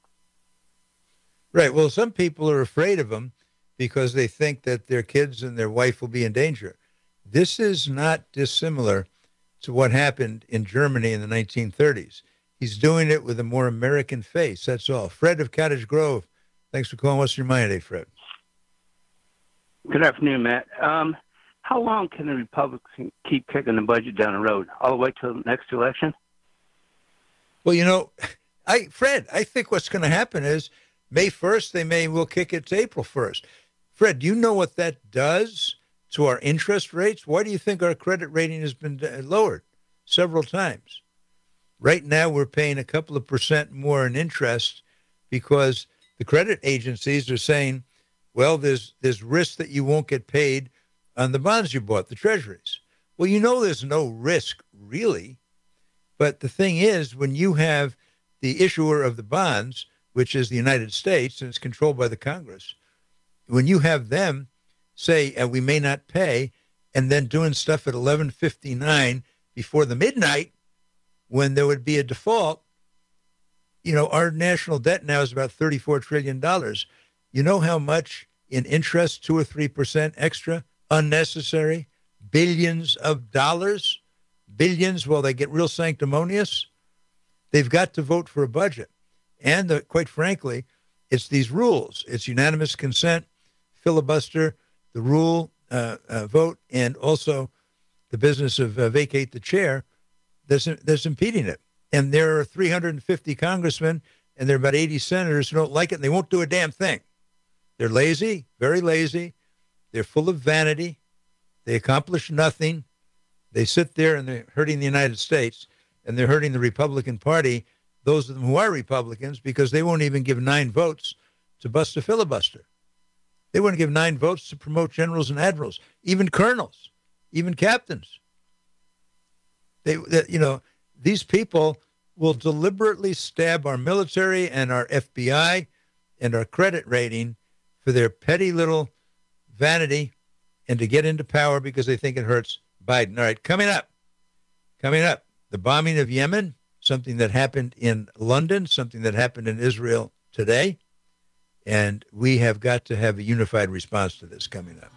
Right. Well, some people are afraid of him because they think that their kids and their wife will be in danger. This is not dissimilar to what happened in Germany in the 1930s. He's doing it with a more American face. That's all. Fred of Cottage Grove, thanks for calling. What's your mind today, Fred? Good afternoon, Matt. How long can the Republicans keep kicking the budget down the road? All the way till the next election? Well, Fred, I think what's going to happen is May 1st, will kick it to April 1st. Fred, do you know what that does to our interest rates? Why do you think our credit rating has been lowered several times? Right now, we're paying a couple of % more in interest because the credit agencies are saying, well, there's risk that you won't get paid on the bonds you bought, the treasuries. Well, there's no risk, really. But the thing is, when you have the issuer of the bonds, which is the United States, and it's controlled by the Congress, when you have them say, we may not pay, and then doing stuff at 11:59 before the midnight, when there would be a default, our national debt now is about $34 trillion. You know how much in interest, 2 or 3% extra, unnecessary, billions of dollars, billions, while they get real sanctimonious? They've got to vote for a budget. And quite frankly, it's these rules. It's unanimous consent, filibuster, the rule vote, and also the business of vacate the chair that's impeding it. And there are 350 congressmen and there are about 80 senators who don't like it, and they won't do a damn thing. They're lazy, very lazy. They're full of vanity. They accomplish nothing. They sit there and they're hurting the United States, and they're hurting the Republican Party, those of them who are Republicans, because they won't even give 9 votes to bust a filibuster. They wouldn't give 9 votes to promote generals and admirals, even colonels, even captains. These people will deliberately stab our military and our FBI and our credit rating for their petty little vanity and to get into power because they think it hurts Biden. All right, coming up, the bombing of Yemen, something that happened in London, something that happened in Israel today, and we have got to have a unified response to this coming up.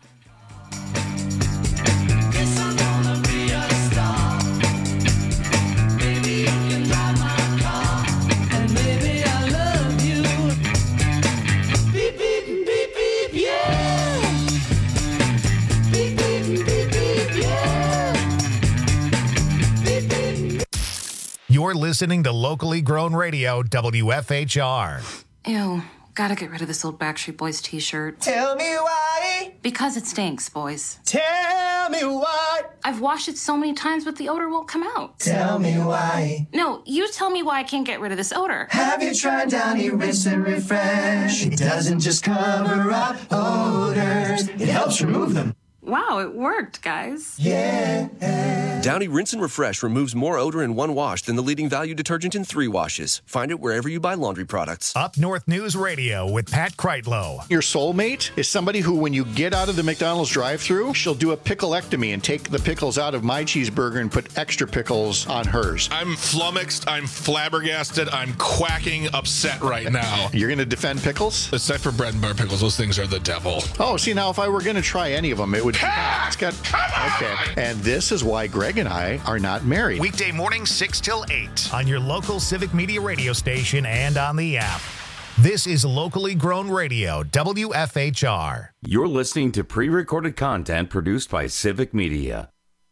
You're listening to locally grown radio, WFHR. Ew, gotta get rid of this old Backstreet Boys t-shirt. Tell me why Because it stinks, boys. Tell me why. I've washed it so many times, but the odor won't come out. Tell me why. No, you tell me why I can't get rid of this odor. Have you tried Downy Rinse and Refresh? It doesn't just cover up odors, it helps remove them. Wow, it worked, guys. Yeah. Downy Rinse and Refresh removes more odor in one wash than the leading value detergent in 3 washes. Find it wherever you buy laundry products. Up North News Radio with Pat Kreitlow. Your soulmate is somebody who, when you get out of the McDonald's drive-thru, she'll do a picklectomy and take the pickles out of my cheeseburger and put extra pickles on hers. I'm flummoxed. I'm flabbergasted. I'm quacking upset right now. You're going to defend pickles? Except for bread and butter pickles. Those things are the devil. Oh, see, now if I were going to try any of them, it would... It's got... Okay. And this is why Greg and I are not married. Weekday morning 6 till 8 on your local Civic Media radio station and on the app. This is locally grown radio, WFHR. You're listening to pre-recorded content produced by Civic Media.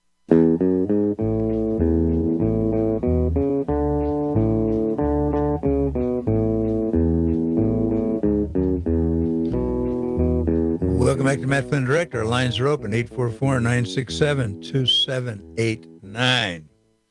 Welcome back to Matt Flynn Direct. Our lines are open, 844-967-2789.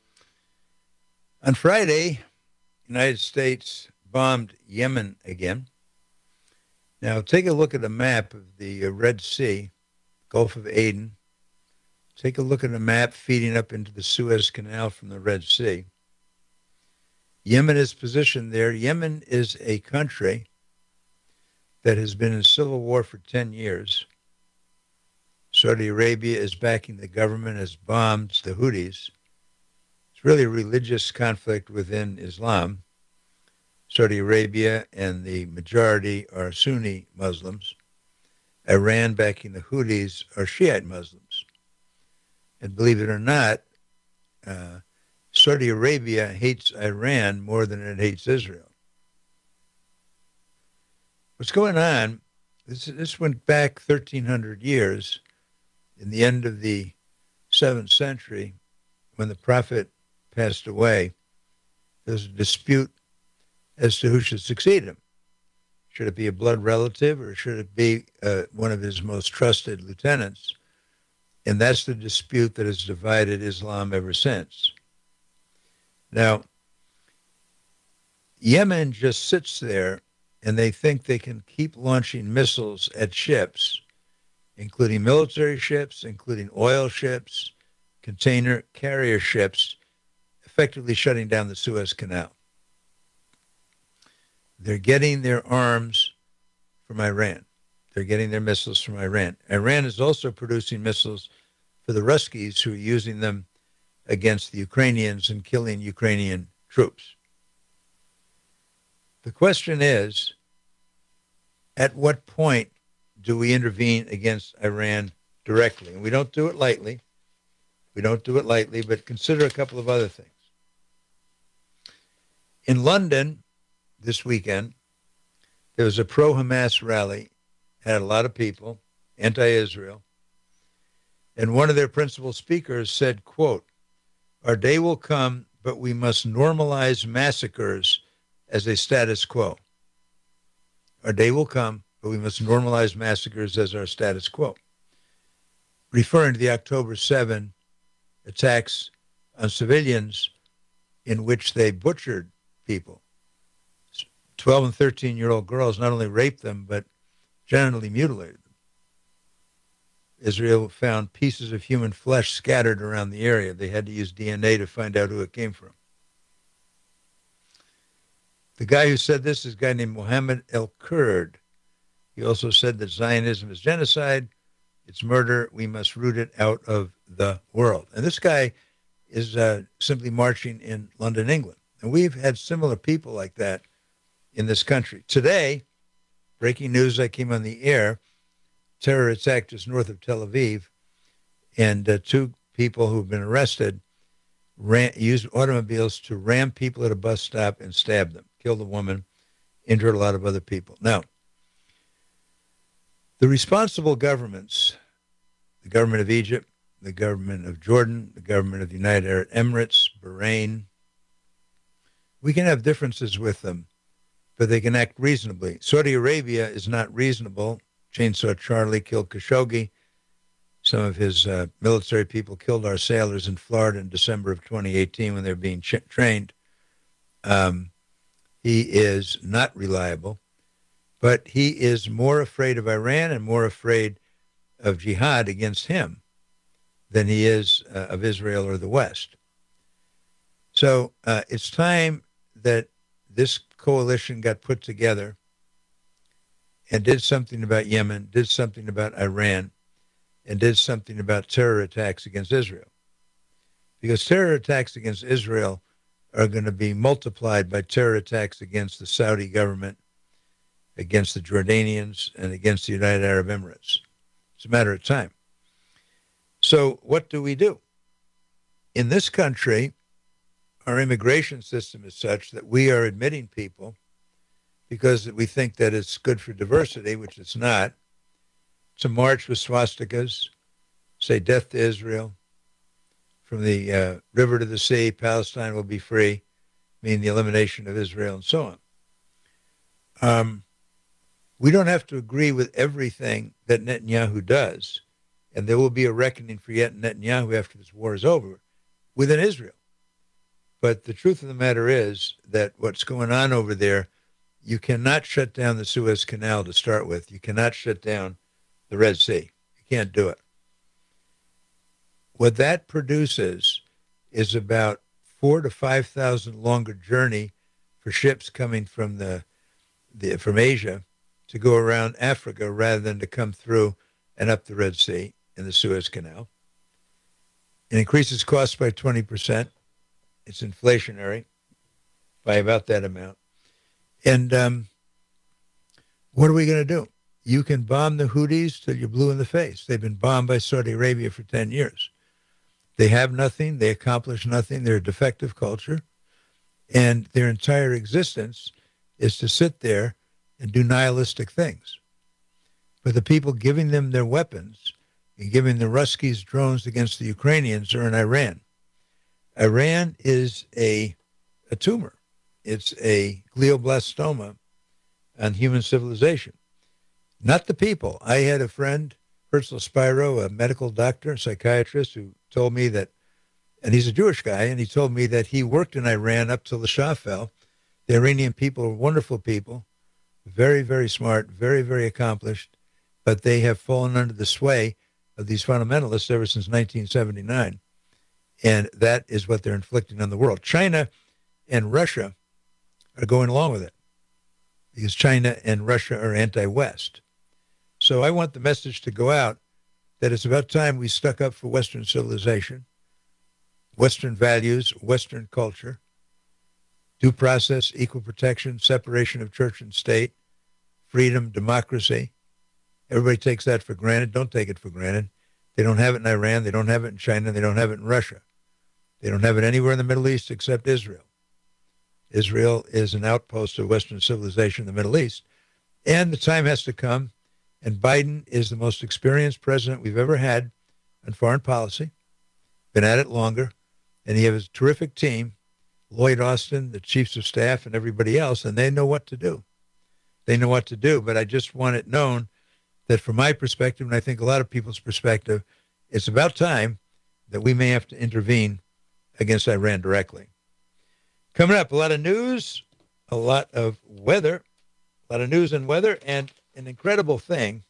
On Friday, the United States bombed Yemen again. Now, take a look at a map of the Red Sea, Gulf of Aden. Take a look at a map feeding up into the Suez Canal from the Red Sea. Yemen is positioned there. Yemen is a country that has been in civil war for 10 years. Saudi Arabia is backing the government, has bombed the Houthis. It's really a religious conflict within Islam. Saudi Arabia and the majority are Sunni Muslims. Iran backing the Houthis are Shiite Muslims. And believe it or not, Saudi Arabia hates Iran more than it hates Israel. What's going on, this went back 1,300 years. In the end of the 7th century, when the prophet passed away, there was a dispute as to who should succeed him. Should it be a blood relative or should it be one of his most trusted lieutenants? And that's the dispute that has divided Islam ever since. Now, Yemen just sits there and they think they can keep launching missiles at ships, including military ships, including oil ships, container carrier ships, effectively shutting down the Suez Canal. They're getting their arms from Iran. They're getting their missiles from Iran. Iran is also producing missiles for the Ruskies, who are using them against the Ukrainians and killing Ukrainian troops. The question is, at what point do we intervene against Iran directly? And we don't do it lightly. But consider a couple of other things. In London this weekend, there was a pro-Hamas rally, had a lot of people, anti-Israel, and one of their principal speakers said, quote, "Our day will come, but we must normalize massacres as a status quo." Our day will come, but we must normalize massacres as our status quo. Referring to the October 7 attacks on civilians in which they butchered people. 12 and 13-year-old girls not only raped them, but genitally mutilated them. Israel found pieces of human flesh scattered around the area. They had to use DNA to find out who it came from. The guy who said this is a guy named Mohammed El-Kurd. He also said that Zionism is genocide, it's murder, we must root it out of the world. And this guy is simply marching in London, England. And we've had similar people like that in this country. Today, breaking news, I came on the air, terror attack just north of Tel Aviv, and 2 people who've been arrested used automobiles to ram people at a bus stop and stab them, killed a woman, injured a lot of other people. Now, the responsible governments, the government of Egypt, the government of Jordan, the government of the United Arab Emirates, Bahrain, we can have differences with them, but they can act reasonably. Saudi Arabia is not reasonable. Chainsaw Charlie killed Khashoggi. Some of his military people killed our sailors in Florida in December of 2018 when they were being trained. He is not reliable, but he is more afraid of Iran and more afraid of jihad against him than he is of Israel or the West. So it's time that this coalition got put together and did something about Yemen, did something about Iran, and did something about terror attacks against Israel. Because terror attacks against Israel are going to be multiplied by terror attacks against the Saudi government, against the Jordanians, and against the United Arab Emirates. It's a matter of time. So what do? In this country, our immigration system is such that we are admitting people because we think that it's good for diversity, which it's not, to march with swastikas, say death to Israel. From the river to the sea, Palestine will be free, meaning the elimination of Israel and so on. We don't have to agree with everything that Netanyahu does, and there will be a reckoning for Netanyahu after this war is over within Israel. But the truth of the matter is that what's going on over there, you cannot shut down the Suez Canal to start with. You cannot shut down the Red Sea. You can't do it. What that produces is about 4,000 to 5,000 longer journey for ships coming from from Asia to go around Africa rather than to come through and up the Red Sea in the Suez Canal. It increases costs by 20%. It's inflationary by about that amount. And what are we going to do? You can bomb the Houthis till you're blue in the face. They've been bombed by Saudi Arabia for 10 years. They have nothing. They accomplish nothing. They're a defective culture. And their entire existence is to sit there and do nihilistic things. But the people giving them their weapons and giving the Ruskies drones against the Ukrainians are in Iran. Iran is a tumor. It's a glioblastoma on human civilization. Not the people. I had a friend, Herzl Spiro, a medical doctor, psychiatrist, who told me that, and he's a Jewish guy, and he told me that he worked in Iran up till the Shah fell. The Iranian people are wonderful people, very, very smart, very, very accomplished, but they have fallen under the sway of these fundamentalists ever since 1979. And that is what they're inflicting on the world. China and Russia are going along with it because China and Russia are anti-West. So I want the message to go out that it's about time we stuck up for Western civilization, Western values, Western culture, due process, equal protection, separation of church and state, freedom, democracy. Everybody takes that for granted. Don't take it for granted. They don't have it in Iran. They don't have it in China. They don't have it in Russia. They don't have it anywhere in the Middle East except Israel. Israel is an outpost of Western civilization in the Middle East. And the time has to come, and Biden is the most experienced president we've ever had on foreign policy, been at it longer, and he has a terrific team, Lloyd Austin, the chiefs of staff, and everybody else, and they know what to do. They know what to do, but I just want it known that from my perspective, and I think a lot of people's perspective, it's about time that we may have to intervene against Iran directly. Coming up, a lot of news, a lot of weather, a lot of news and weather, and an incredible thing.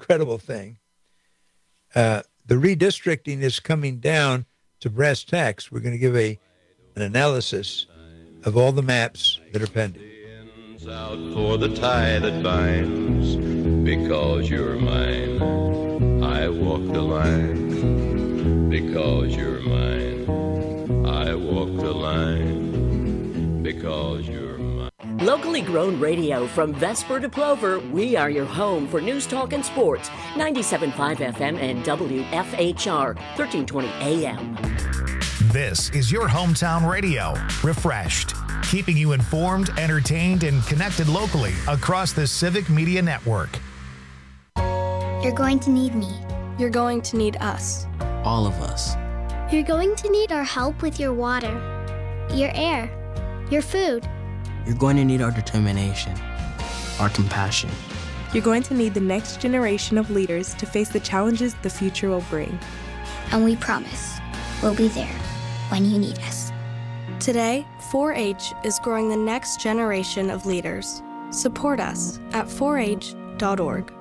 The redistricting is coming down to brass tacks. We're going to give an analysis of all the maps that are pending. Out for the tie that binds, because you're mine. I walk the line, because you're mine. I walk the line, because you're mine. Locally grown radio from Vesper to Plover, we are your home for news, talk, and sports. 97.5 FM and WFHR, 1320 AM. This is your hometown radio, refreshed, keeping you informed, entertained, and connected locally across the Civic Media Network. You're going to need me. You're going to need us. All of us. You're going to need our help with your water, your air, your food. You're going to need our determination, our compassion, You're going to need the next generation of leaders to face the challenges the future will bring. And we promise we'll be there when you need us. Today, 4-H is growing the next generation of leaders. Support us at 4h.org.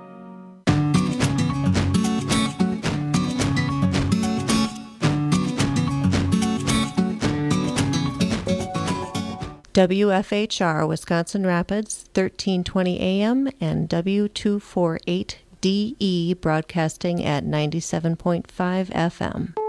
WFHR Wisconsin Rapids, 1320 AM and W248DE broadcasting at 97.5 FM.